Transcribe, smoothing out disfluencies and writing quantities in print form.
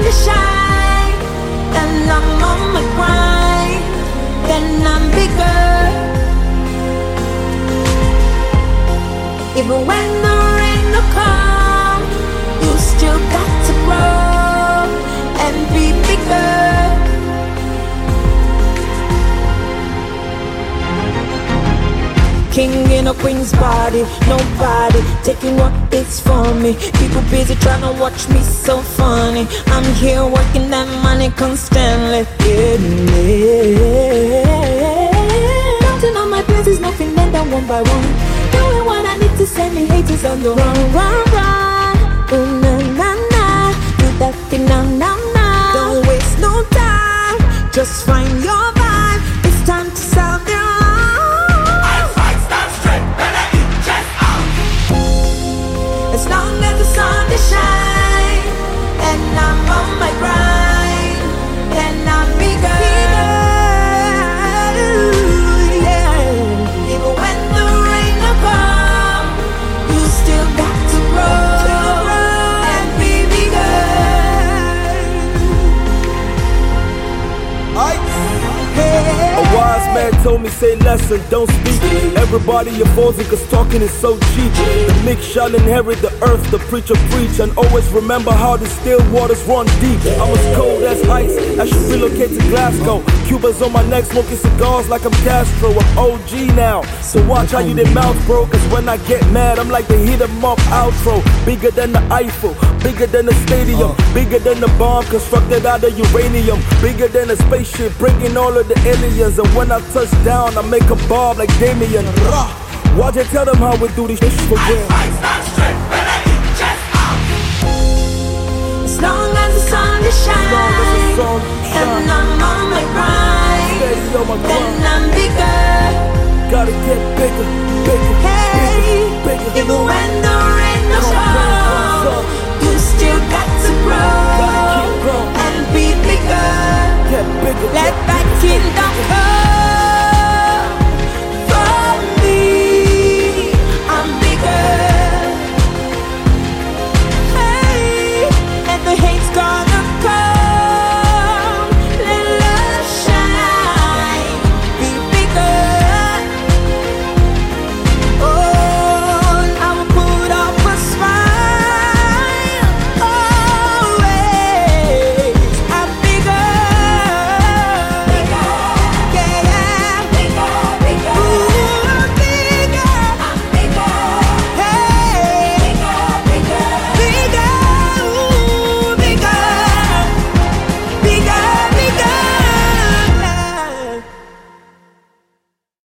to shine, then I'm on my grind, then I'm bigger. Even when the rain no come, you still got to grow and be bigger. King in a queen's body, nobody taking what is for me. People busy trying to watch me so funny. I'm here working that money constantly. Counting on my blessings, nothing and then one by one. Doing what I need to send me haters on the run. Ooh, na na na, do that thing now, now, now. Don't waste no time, just find your vibe. It's time to sound their as long as the sun is shine, and I'm on my grind, and I'm bigger. Yeah. Even when the rain will come, you still got to grow and be bigger. A wise man told me, say less and don't speak. Everybody avoids it cause talking is so cheap. The meek shall inherit the earth, the preacher preach. And always remember how the still waters run deep. I'm as cold as ice, I should relocate to Glasgow. Cuba's on my neck, smoking cigars like I'm Castro. I'm OG now, so watch how you did mouth, bro. Cause when I get mad, I'm like the hit 'em up outro. Bigger than the Eiffel, bigger than the stadium, bigger than the bomb constructed out of uranium, bigger than a spaceship, bringing all of the aliens. And when I touch down, I make a bob like Damien. Why'd you tell them how we do this shit for real? As long as the sun is shining, and I'm on my grind, then I'm bigger. Gotta get bigger, bigger, Hey, bigger, bigger. even when the